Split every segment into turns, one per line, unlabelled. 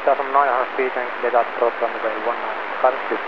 from 900 feet and get out approach runway 19, current speed.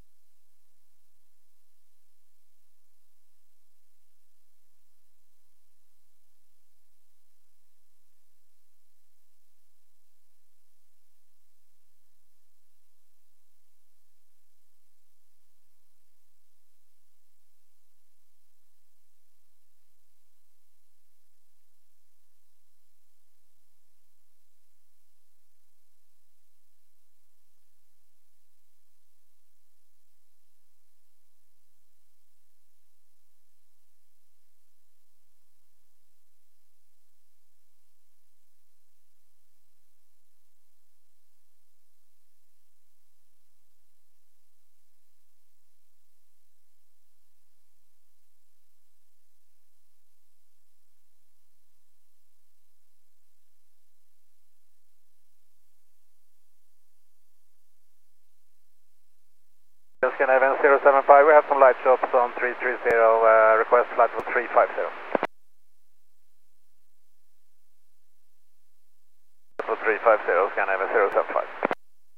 Scandinavian 075, we have some light shops on 330, request flight for 350. For 350, Scandinavian 075.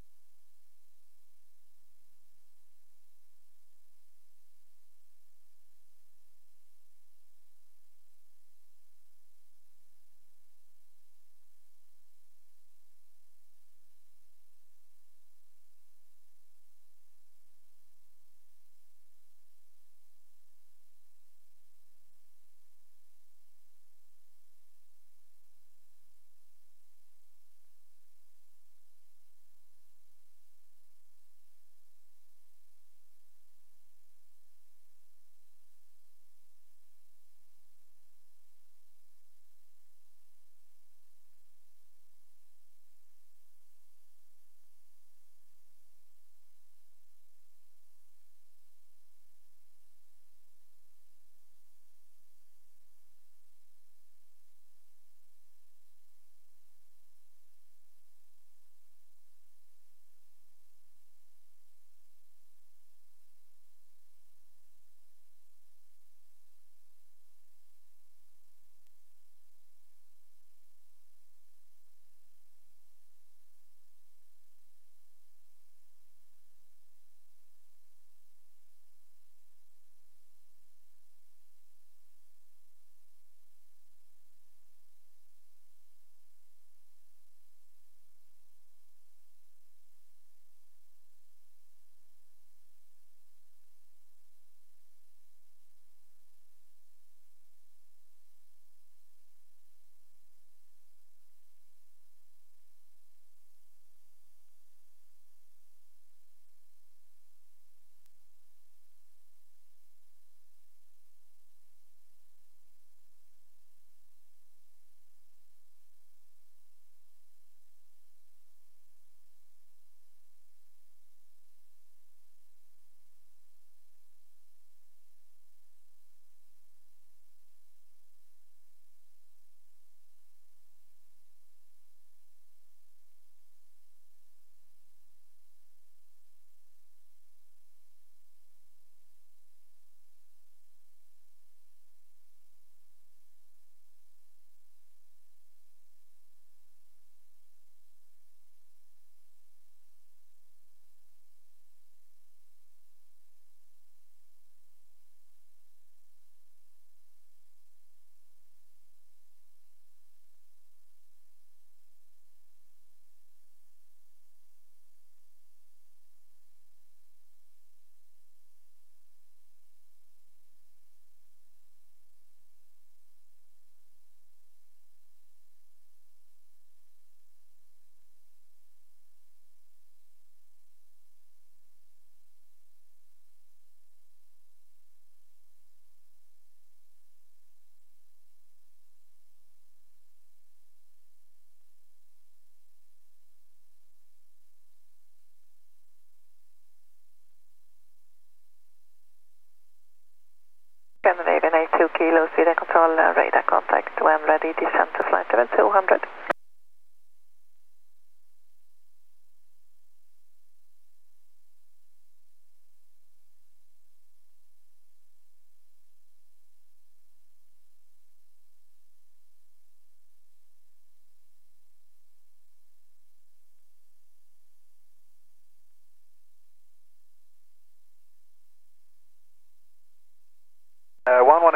Scandinavian 82 Kilo, Sweden control, radar contact when ready, descent to flight level 200.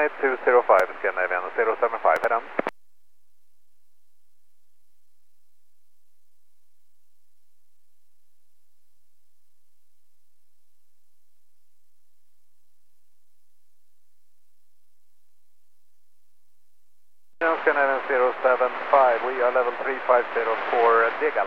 18205 Scandinavian 075, head on. Scandinavian 075, we are level 350 for Degal.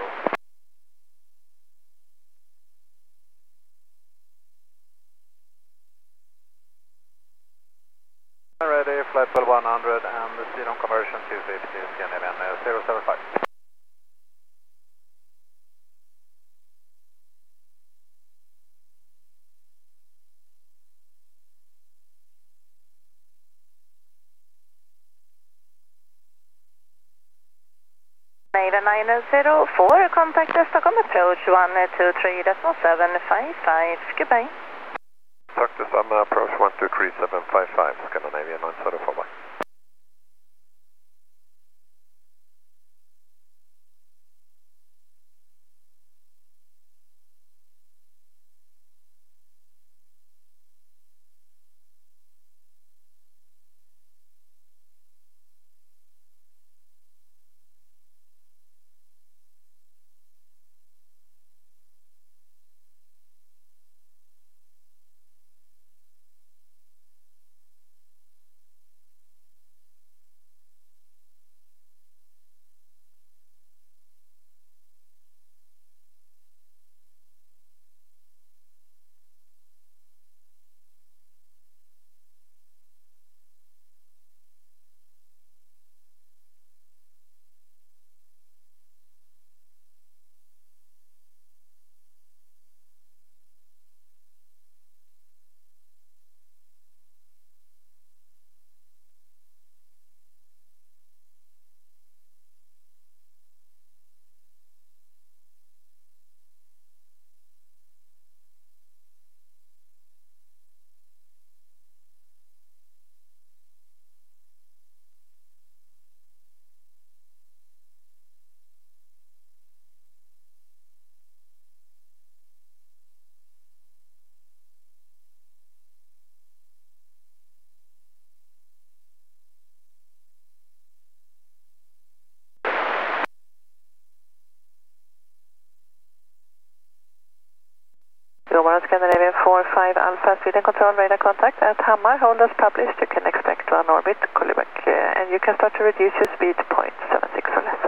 Ready, flight level 100 and the speed on conversion 250 Scandinavian 075.
Maiden 904, contact Stockholm approach 123.755, goodbye.
Talk to Salma approach 123.755, Scandinavian 904. Bye.
Scandinavian 45 Alpha, Sweden control, radar contact at Hammar, hold as published, you can expect one orbit, call you back, and you can start to reduce your speed to 0.76 or less.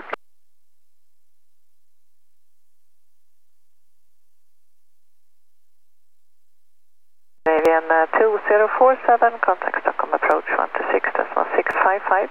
Scandinavian 2047, contact Stockholm approach 126.655.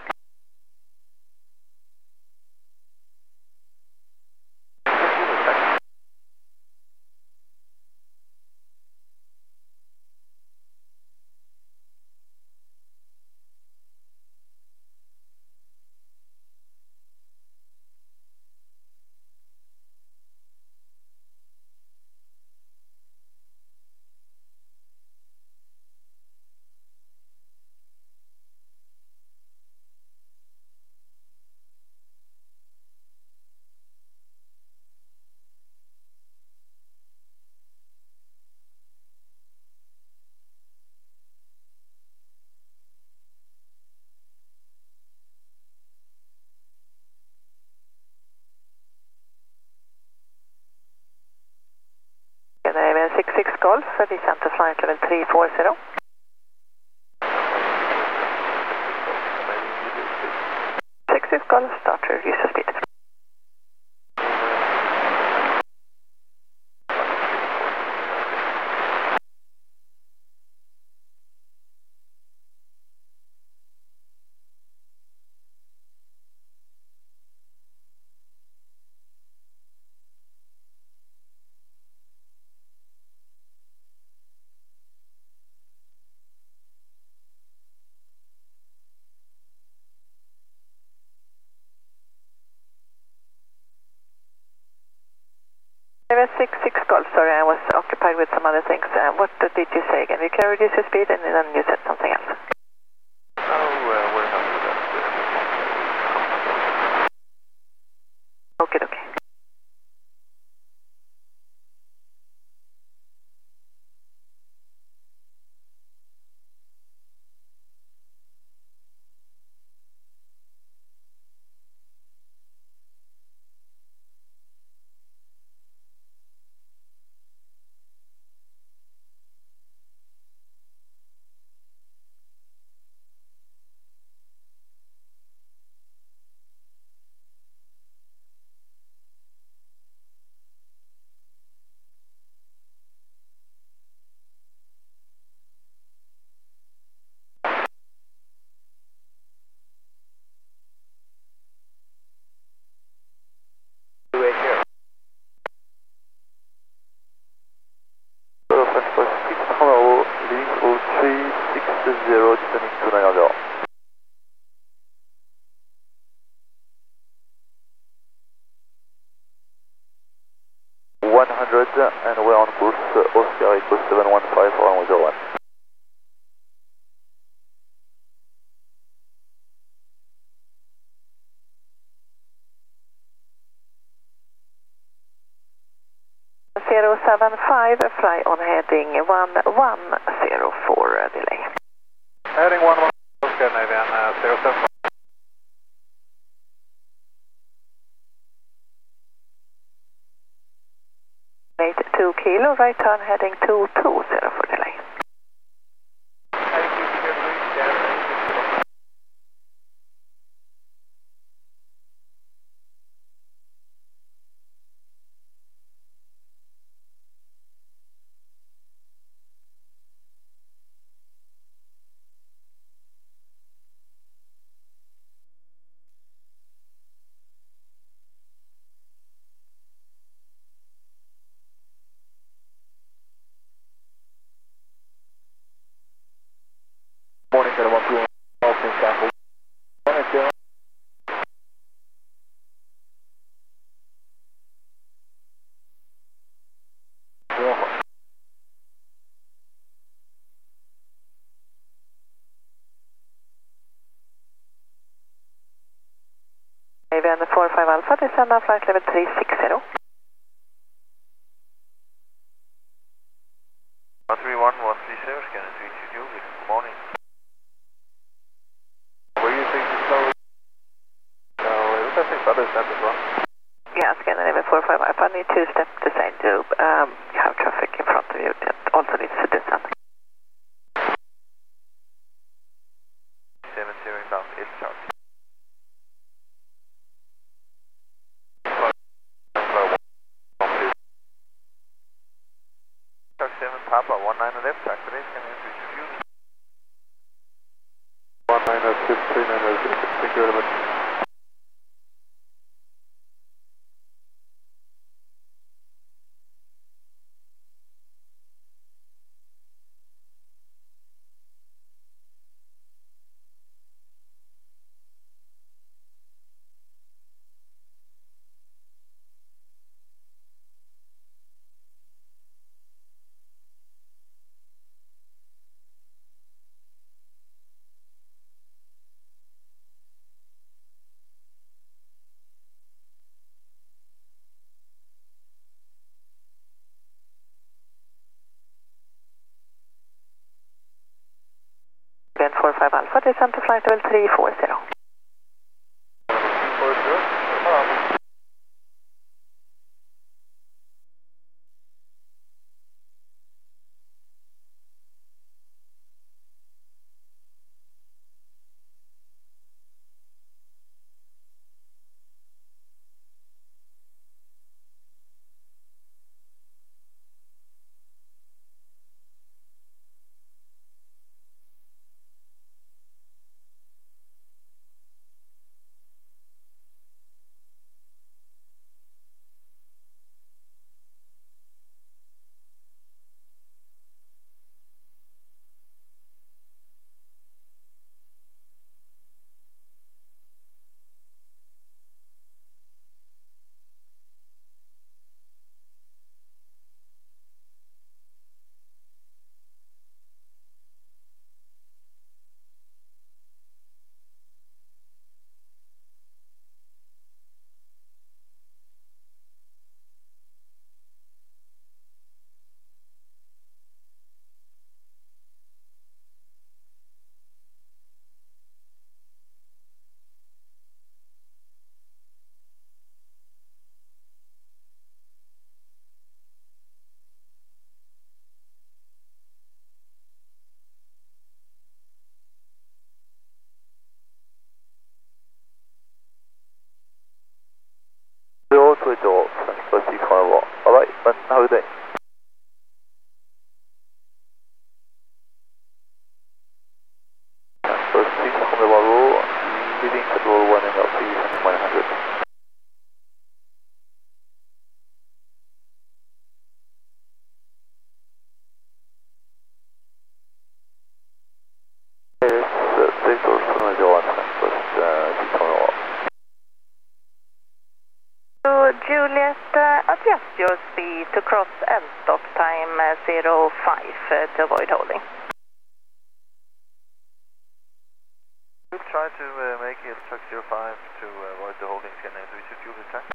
Scandinavian 66 Golf, descent to flight level 340. 66 Golf, start to reduce the speed. Scandinavian 66 Golf, sorry, I was occupied with some other things. What did you say again? You can reduce your speed and then you said something else.
We're happy with that.
Okay, okay.
0, descending to 900. 100 and we're on course, Oscar Echo 715 for runway 01.
Zero 75, fly on heading 110 for delay.
Heading 11, Scandinavian 075.
2 kilo, right turn heading 220 for delay.
Morning, Center 121, Austin Scaffold. Morning, Center.
Avian 45 Alpha, descend on flight level 360.
131, 130, can it reach you? Good morning.
Were you thinking slow? No, it was I think other step as well.
Yeah, Scandinavian 45 Alpha, need to step descend to you have traffic in front of you that also needs to descend.
70 inbound, Ilchard. Chuck 7 Papa, 19 left, track today, can you reach you?
1906, 3906, thank you very much.
Avian 45 Alpha, descend to flight level 340.
340,
to avoid holding.
Try to make it truck 05 to avoid the holding Scandinavia 32 Juliet time.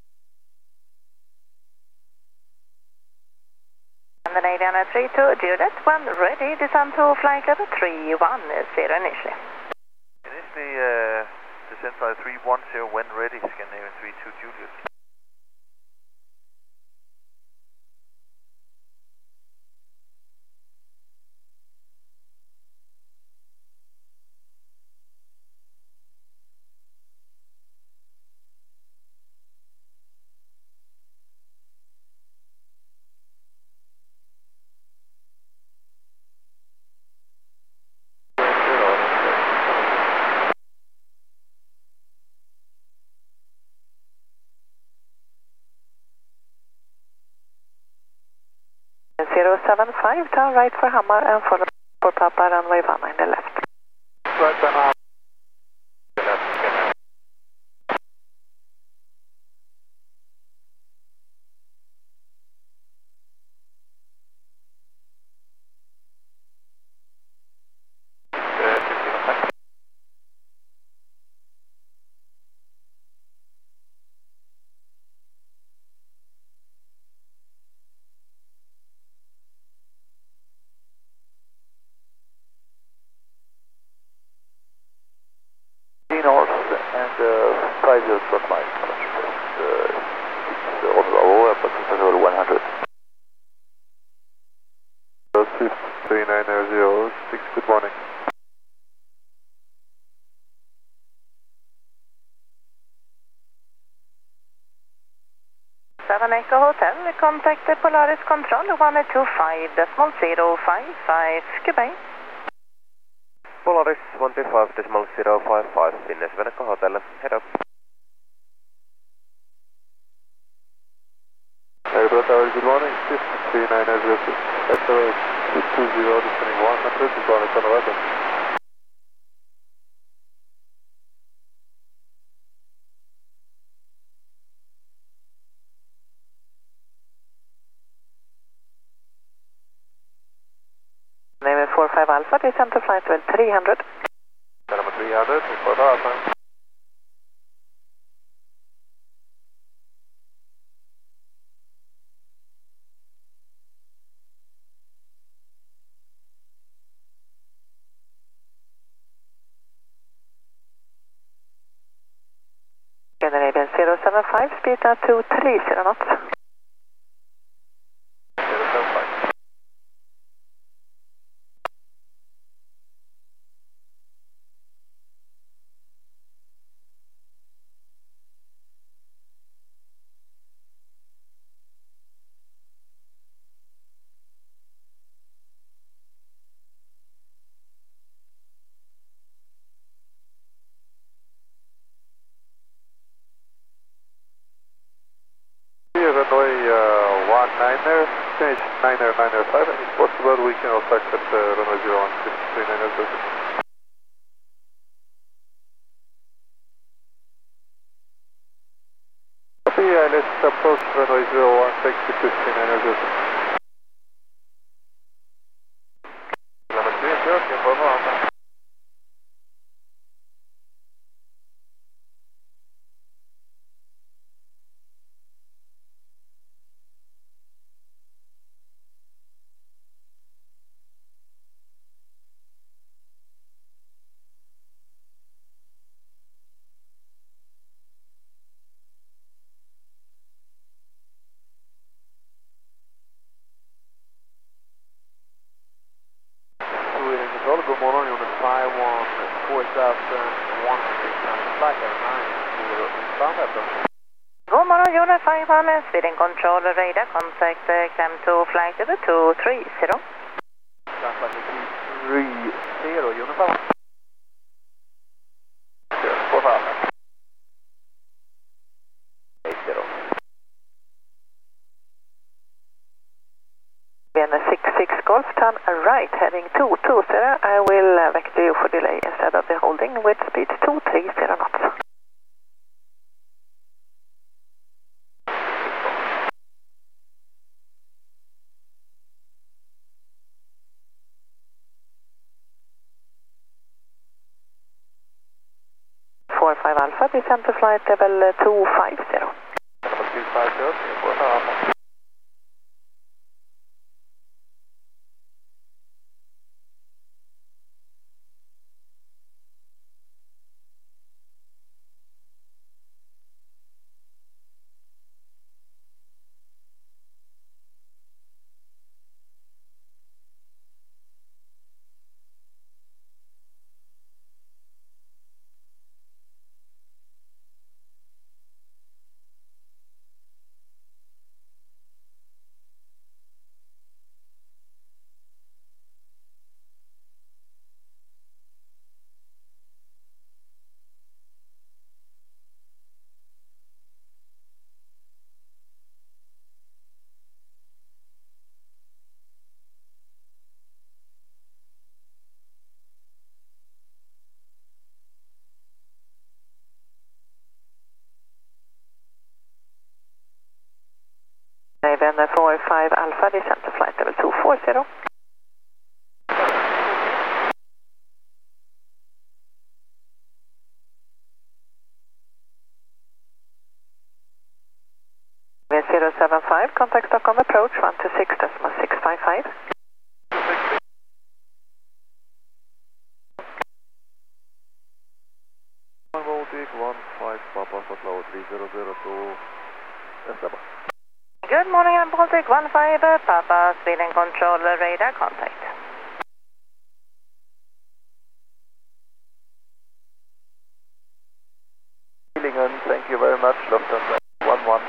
Scandinavian 32 Juliet, when ready, descend to flight level 310 initially.
Initially, descend flight 310 when ready, Scandinavian 32 Juliet.
.075, turn right for Hammar and follow for Papa runway 19 left.
Right for Hammar.
North and 50 short line. It's Oslo, but it's over 100.
3906, good morning.
Seven Echo Hotel, contact the Polaris Control 125.055, goodbye.
Polaris 125.055, Finnish Venäjä Hotel, head up.
Airport Tower, good morning, 3906, accelerate 220, descending 100, good morning, 11.
Name 45 Alpha, descend to flight level 300.
Number 300, 45 Alpha.
Scandinavian 075, speed now to 30 knots.
075. Runway 19er, change 9er, 9er 5, and if possible we can also accept runway 01, 39er 30. Copy, let's approach runway 01, take to 39er 30. Number 330, inform Alpha. Good morning, unit 5141, flight level 90, inbound approach.
God morgon, unit 51, Sweden Control, radar contact, climb to flight level 230.
Flight level 230, unit 51. Yes, 45. 80.
Vienna 66 Golf, turn right, heading 220. I will vector you for delay instead of the holding with speed 230 knots. Alpha, descent to flight level 250.
250, Singapore Alpha.
Naven 45 Alpha, descent to flight level 240. Naven 075, contact Stockholm approach 126.655.
Baltic 15 Papa Footlow 3002 Esteban.
Good morning, I'm Baltic 15 Papa, speed and control radar contact.
Billingen, thank you very much, Lufthansa 11.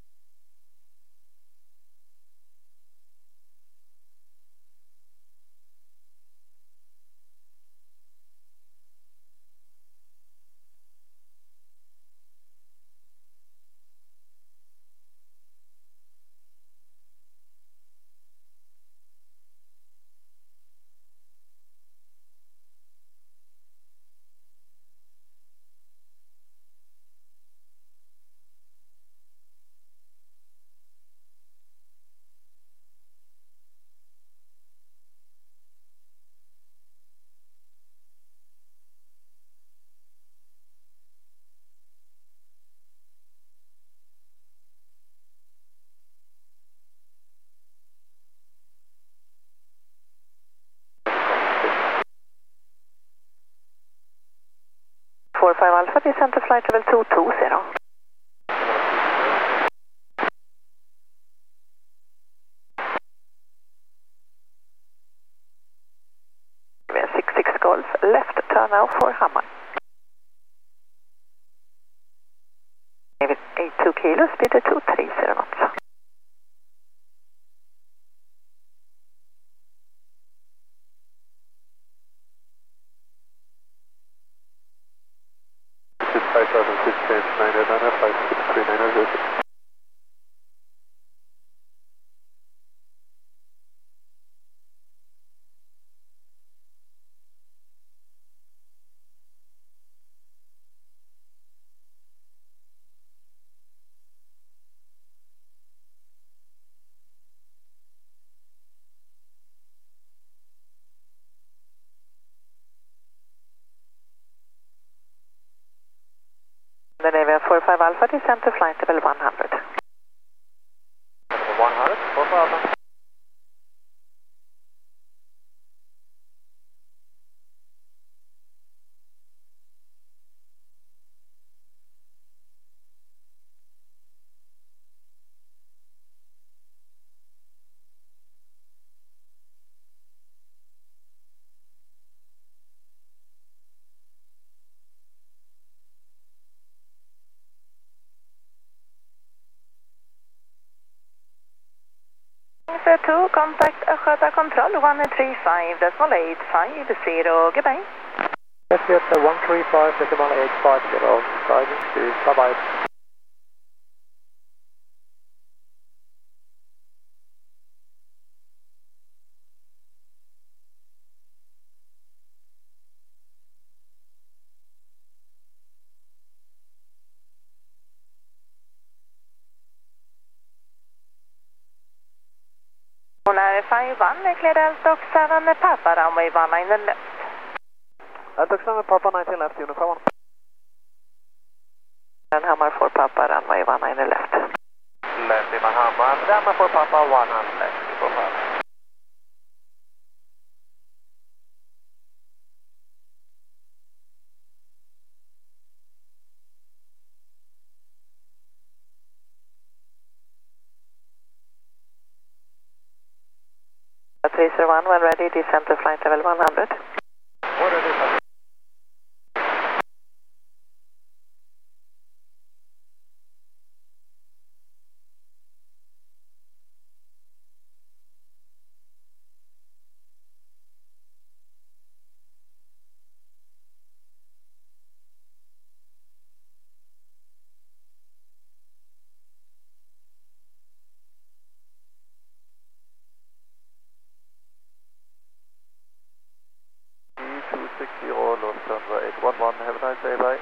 Alpha, descent to flight level 220. We have 66 Golf, left turn now for Hammar. David 82 kilos, speed 230 knots.
This is 5006 change 989, 563906.
The Navian 45 Alpha, descent to flight level 100.
100, 45 Alpha.
Sir 2, contact Östgöta Control 135.850, goodbye.
Yes, 135.850, guiding speed, bye-bye.
Sonar 51, clear Alstock 7, Papa, runway 19 left.
Alstock 7, Papa 19 left, uniform 1.
And Hammar for Papa, runway 19 left.
Left Lima Hammar, Hammar for Papa 1 left, profile.
Tracer 1, when ready, descend to flight level 100.
Order descent.
E260, lost runway 811, have a nice day, bye.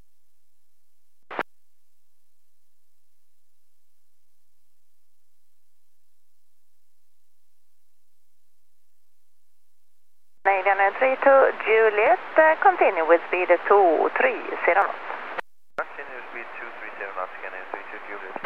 Canadian 32 Juliet, continue with speed 230 knots.
Continue speed 230 knots, Canadian 32 Juliet.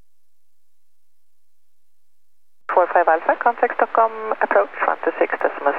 Alpha, contact Stockholm, approach 126.6.